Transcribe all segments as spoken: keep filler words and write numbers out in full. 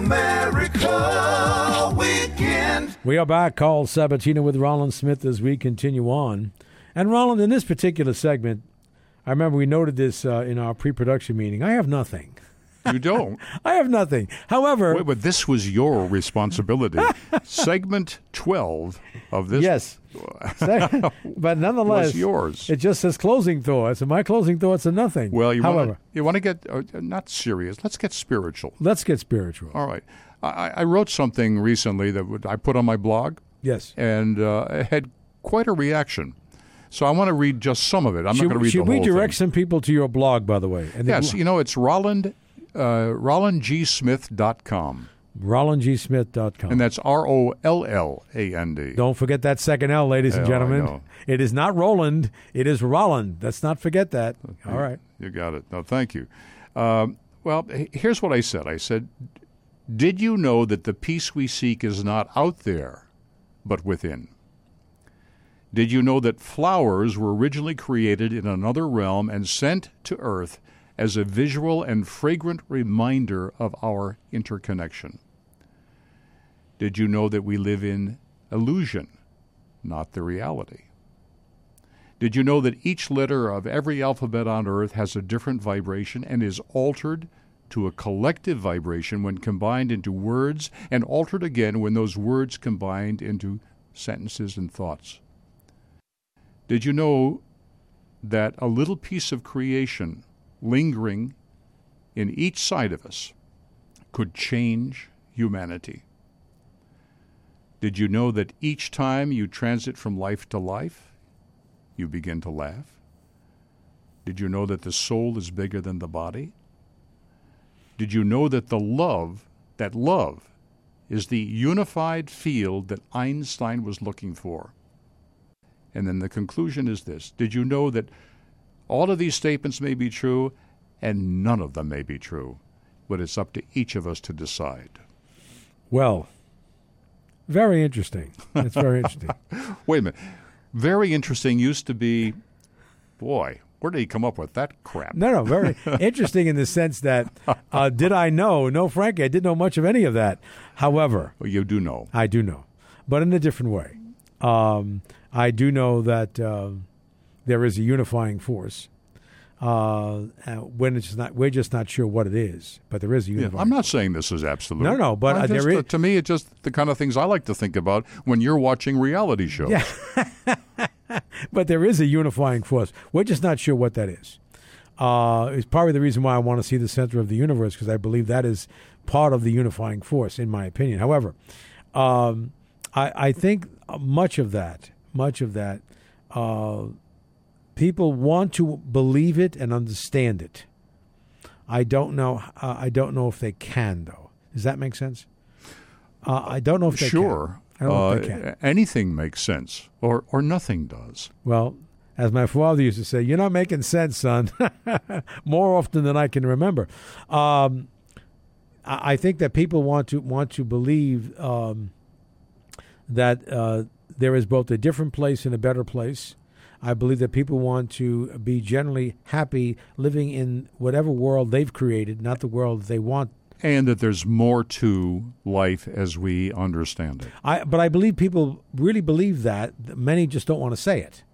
America Weekend. We are back. Call Sabatino with Rollins Smith as we continue on. And Rollins, in this particular segment, I remember we noted this uh, in our pre-production meeting. I have nothing. You don't? I have nothing. However... Wait, but this was your responsibility. Segment twelve of this... Yes. But nonetheless... was yours. It just says closing thoughts, and my closing thoughts are nothing. Well, you However, want you want to get... Uh, not serious. Let's get spiritual. Let's get spiritual. All right. I, I wrote something recently that would, I put on my blog. Yes. And uh, it had quite a reaction. So I want to read just some of it. I'm should, not going to read the whole thing. Should we direct thing. some people to your blog, by the way? And yes. bl- You know, it's Roland... Uh, Roland G Smith dot com. Roland G Smith dot com. And that's R O L L A N D. Don't forget that second L, ladies and Yeah, I gentlemen. know. It is not Roland. It is Roland. Let's not forget that. Okay. All right. You got it. No, thank you. Um, well, h- here's what I said. I said, did you know that the peace we seek is not out there, but within? Did you know that flowers were originally created in another realm and sent to Earth as a visual and fragrant reminder of our interconnection? Did you know that we live in illusion, not the reality? Did you know that each letter of every alphabet on Earth has a different vibration and is altered to a collective vibration when combined into words, and altered again when those words combined into sentences and thoughts? Did you know that a little piece of creation lingering in each side of us could change humanity? Did you know that each time you transit from life to life, you begin to laugh? Did you know that the soul is bigger than the body? Did you know that the love, that love, is the unified field that Einstein was looking for? And then the conclusion is this. Did you know that all of these statements may be true, and none of them may be true, but it's up to each of us to decide? Well, very interesting. It's very interesting. Wait a minute. Very interesting used to be, boy, where did he come up with that crap? No, no, very interesting in the sense that, uh, did I know? No, frankly, I didn't know much of any of that. However, Well, you do know. I do know, but in a different way. Um, I do know that uh, there is a unifying force. Uh, when it's not, we're just not sure what it is, but there is a Yeah, unifying. I'm not saying this is absolute. No, no, but, I uh, just- there is- to me, it's just the kind of things I like to think about when you're watching reality shows. Yeah. But there is a unifying force. We're just not sure what that is. Uh, it's probably the reason why I want to see the center of the universe, because I believe that is part of the unifying force, in my opinion. However, um, I, I think much of that, much of that, uh, people want to believe it and understand it. I don't know. Uh, I don't know if they can, though. Does that make sense? Uh, I don't know if they Sure. can. I don't know Uh, if they can. anything makes sense, or or nothing does. Well, as my father used to say, you're not making sense, son, more often than I can remember. Um, I I think that people want to want to believe um, that uh, there is both a different place and a better place. I believe that people want to be generally happy living in whatever world they've created, not the world they want. And that there's more to life as we understand it. I, but I believe people really believe that. Many just don't want to say it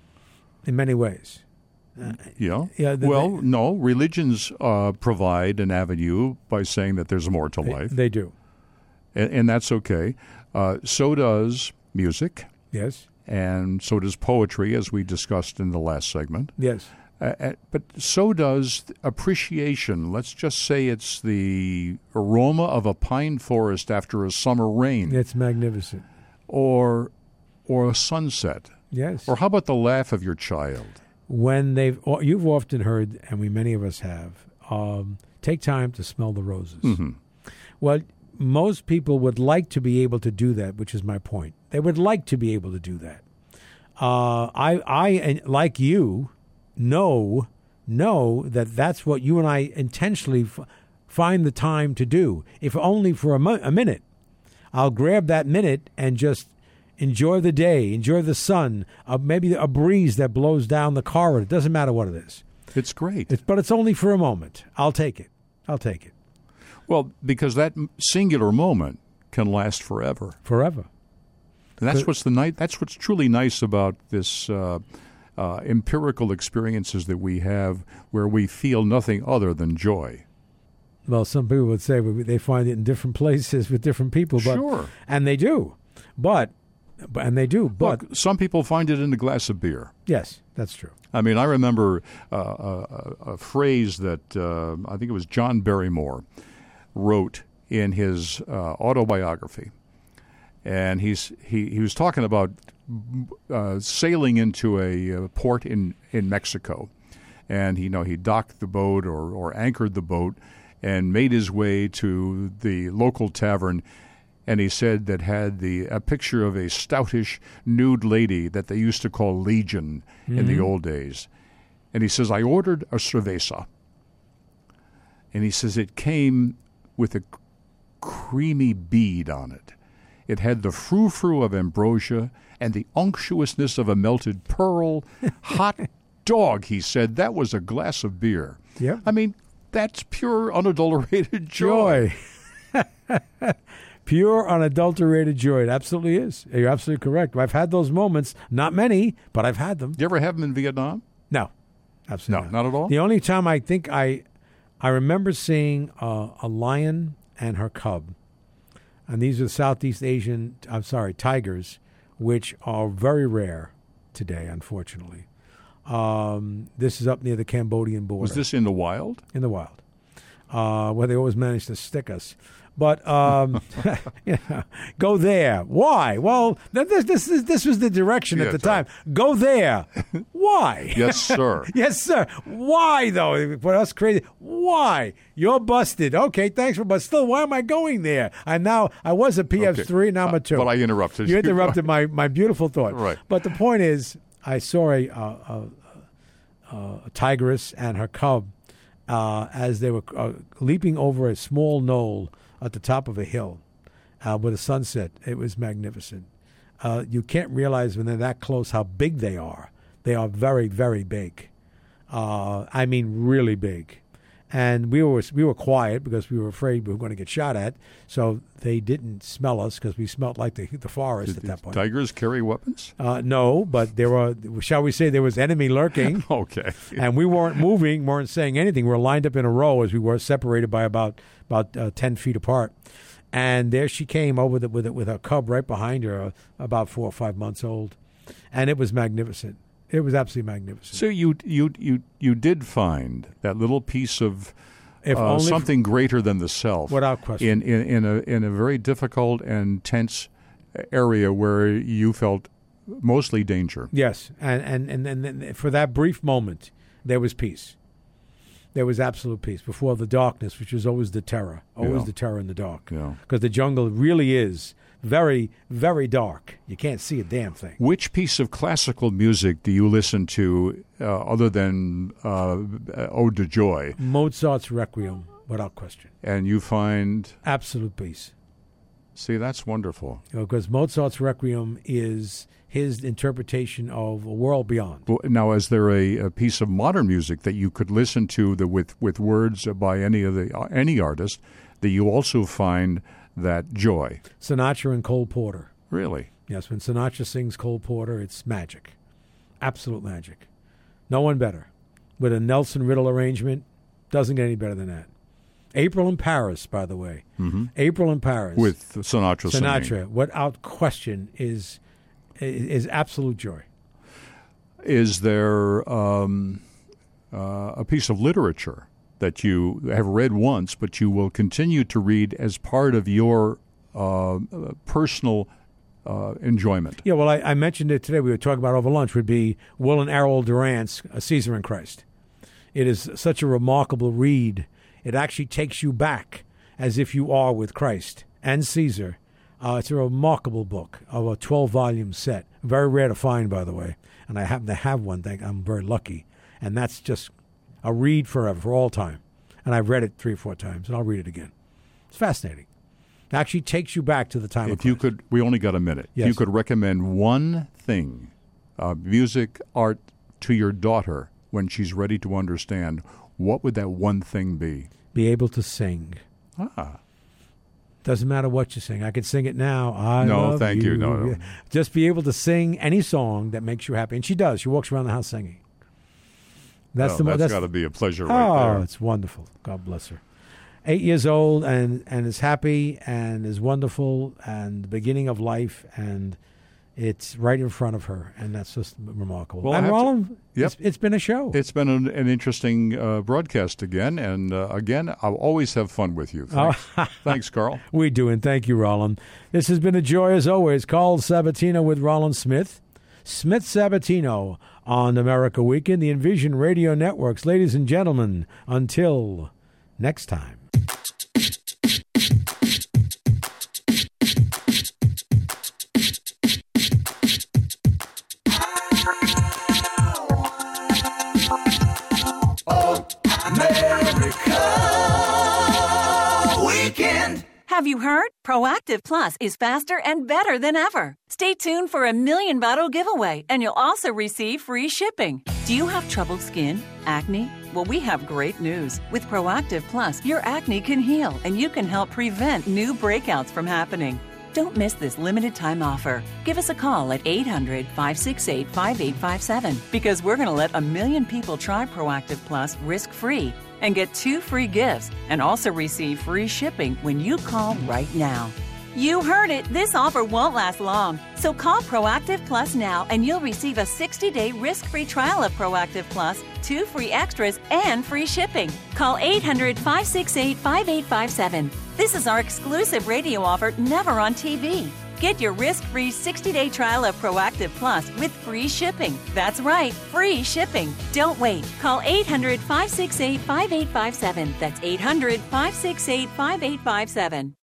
in many ways. Uh, Yeah. yeah, the- well, they- no. Religions uh, provide an avenue by saying that there's more to they, life, they do. and, and that's okay. Uh, so does music, Yes. and so does poetry, as we discussed in the last segment. Yes. Uh, uh, but so does appreciation. Let's just say it's the aroma of a pine forest after a summer rain, It's magnificent. or or a sunset, Yes. or how about the laugh of your child? When they've, oh, you've often heard, and we many of us have, um, take time to smell the roses. Mm-hmm. Well, most people would like to be able to do that, which is my point. They would like to be able to do that. Uh, I, I, and like you, know, know that that's what you and I intentionally f- find the time to do, if only for a, mo- a minute. I'll grab that minute and just enjoy the day, enjoy the sun, uh, maybe a breeze that blows down the corridor. It doesn't matter what it is. It's great. It's, but it's only for a moment. I'll take it. I'll take it. Well, because that m- singular moment can last forever. Forever. And that's But- what's the ni- That's what's truly nice about this uh, uh, empirical experiences that we have, where we feel nothing other than joy. Well, some people would say they find it in different places with different people, but Sure. and they do, but, but and they do, but Look, some people find it in a glass of beer. yes, that's true. I mean, I remember uh, a, a, a phrase that uh, I think it was John Barrymore wrote in his uh, autobiography, and he's he, he was talking about uh, sailing into a uh, port in, in Mexico, and he, you know he docked the boat or, or anchored the boat and made his way to the local tavern. And he said that had the a picture of a stoutish nude lady that they used to call Legion in the old days. And he says, I ordered a cerveza. And he says it came with a creamy bead on it. It had the frou-frou of ambrosia and the unctuousness of a melted pearl. Hot dog, he said, that was a glass of beer. Yep. I mean, that's pure, unadulterated joy. Joy. Pure, unadulterated joy. It absolutely is. You're absolutely correct. I've had those moments. Not many, but I've had them. You ever have them in Vietnam? No, absolutely No, not at all? The only time I think I, I remember seeing uh, a lion and her cub, and these are Southeast Asian. I'm sorry, tigers, which are very rare today, unfortunately. Um, this is up near the Cambodian border. Was this in the wild? In the wild, uh, where they always manage to stick us. But um, yeah, go there. Why? Well, th- this this this, this was the direction Yeah, at the sorry. time. Go there. Why? Yes, sir. Yes, sir. Why though? For us crazy. Why? You're busted. Okay, thanks for. But still, why am I going there? I now I was a P F three. Now I'm a two. But I interrupted You you. interrupted my my beautiful thought. Right. But the point is, I saw a a, a, a, a tigress and her cub uh, as they were uh, leaping over a small knoll at the top of a hill uh, with a sunset. It was magnificent. Uh, you can't realize when they're that close how big they are. They are very, very big. Uh, I mean, really big. And we were we were quiet because we were afraid we were going to get shot at. So they didn't smell us because we smelled like the the forest at that point. Tigers carry weapons? Uh, no, but there were, shall we say, there was enemy lurking. Okay. And we weren't moving, weren't saying anything. We were lined up in a row as we were separated by about about uh, ten feet apart. And there she came over the, with it with her cub right behind her, uh, about four or five months old, and it was magnificent. It was absolutely magnificent. So you you you you did find that little piece of If uh, only something greater than the self, Without question. in, in in a in a very difficult and tense area where you felt mostly danger. Yes, and and, and and and for that brief moment, there was peace. There was absolute peace before the darkness, which is always the terror, always Yeah. the terror in the dark. Yeah. Because the jungle really is very, very dark. You can't see a damn thing. Which piece of classical music do you listen to uh, other than uh, Ode to Joy? Mozart's Requiem, without question. And you find, Absolute peace. see, that's wonderful. You know, because Mozart's Requiem is his interpretation of a world beyond. Well, now, is there a, a piece of modern music that you could listen to the, with with words by any of the uh, any artist that you also find that joy? Sinatra and Cole Porter. Really? Yes, when Sinatra sings Cole Porter, it's magic. Absolute magic. No one better. With a Nelson Riddle arrangement, doesn't get any better than that. April in Paris, by the way. Mm-hmm. April in Paris. With Sinatra, Sinatra, singing. without question, is is absolute joy. Is there um, uh, a piece of literature that you have read once, but you will continue to read as part of your uh, personal uh, enjoyment? Yeah, well, I, I mentioned it today. We were talking about over lunch. Would be Will and Errol Durant's uh, Caesar and Christ. It is such a remarkable read. It actually takes you back as if you are with Christ and Caesar. Uh, it's a remarkable book of a twelve-volume set. Very rare to find, by the way. And I happen to have one. Thank I'm very lucky. And that's just a read forever, for all time. And I've read it three or four times, and I'll read it again. It's fascinating. It actually takes you back to the time of If you Christ. could, we only got a minute. Yes. If you could recommend one thing, uh, music, art, to your daughter when she's ready to understand, what would that one thing be? Be able to sing. Ah. Doesn't matter what you sing. I could sing it now. I No, love thank you. No, no. Just be able to sing any song that makes you happy. And she does. She walks around the house singing. That's Well, the mo- that's that's got to be a pleasure right Oh, there. it's wonderful. God bless her. Eight years old and, and is happy and is wonderful and the beginning of life, and it's right in front of her, and that's just remarkable. Well, I and have to- Roland, Yep. it's, it's been a show. It's been an, an interesting uh, broadcast again, and uh, again, I'll always have fun with you. Thanks, Thanks Carl. We do, and thank you, Roland. This has been a joy as always. Carl Sabatino with Roland Smith. Smith Sabatino on America Weekend, the Envision Radio Networks. Ladies and gentlemen, until next time. America Weekend. Have you heard? Proactive Plus is faster and better than ever. Stay tuned for a million bottle giveaway, and you'll also receive free shipping. Do you have troubled skin? Acne? Well, we have great news. With Proactive Plus, your acne can heal, and you can help prevent new breakouts from happening. Don't miss this limited time offer. Give us a call at eight hundred, five six eight, five eight five seven because we're going to let a million people try Proactive Plus risk-free and get two free gifts and also receive free shipping when you call right now. You heard it. This offer won't last long. So call Proactive Plus now and you'll receive a sixty-day risk-free trial of Proactive Plus, two free extras, and free shipping. Call eight hundred, five six eight, five eight five seven. This is our exclusive radio offer, never on T V. Get your risk-free sixty-day trial of Proactive Plus with free shipping. That's right, free shipping. Don't wait. Call eight hundred, five six eight, five eight five seven. That's eight hundred, five six eight, five eight five seven.